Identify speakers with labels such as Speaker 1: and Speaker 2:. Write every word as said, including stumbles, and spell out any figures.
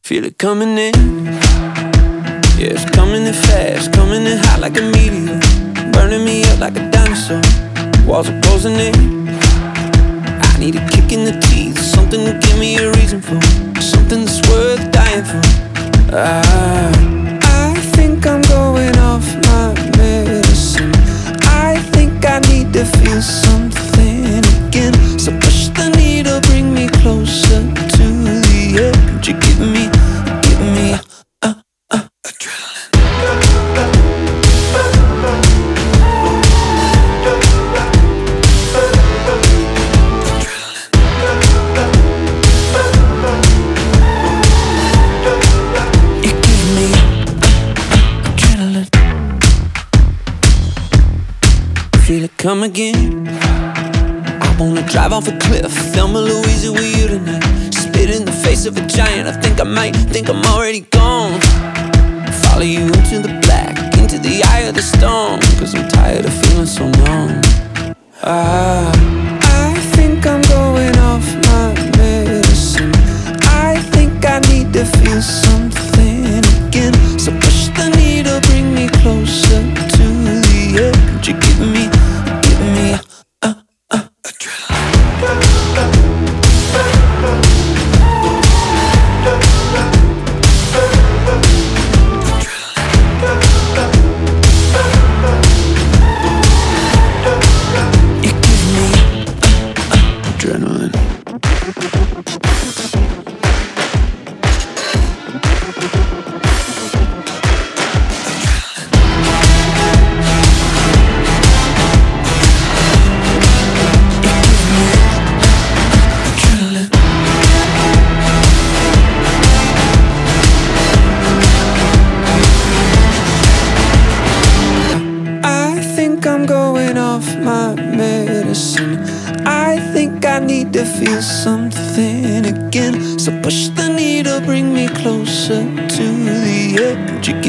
Speaker 1: Feel it coming in. Yeah, it's coming in fast, coming in hot like a meteor, burning me up like a dinosaur. Walls are closing in. I need a kick in the teeth, something to give me a reason for, something that's worth dying for. Ah, I think I'm going off my medicine. I think I need to feel something again. So push the needle, bring me closer to the edge. You give me, give me uh, uh, adrenaline. You give me adrenaline. Feel it come again. I wanna drive off a cliff, Thelma Louise with you tonight. Spit in the face of a giant, I think I might, think I'm already gone. Follow you into the black, into the eye of the storm, cause I'm tired of feeling so numb. Ah, I think I'm going off my medicine. I think I need to feel something again. So push the needle, bring me closer to the edge. You give me, give me uh, uh, adrenaline. You give me uh, uh, adrenaline. I think I'm going off my medicine. I think I need to feel something again. So push the needle, bring me closer to the edge. You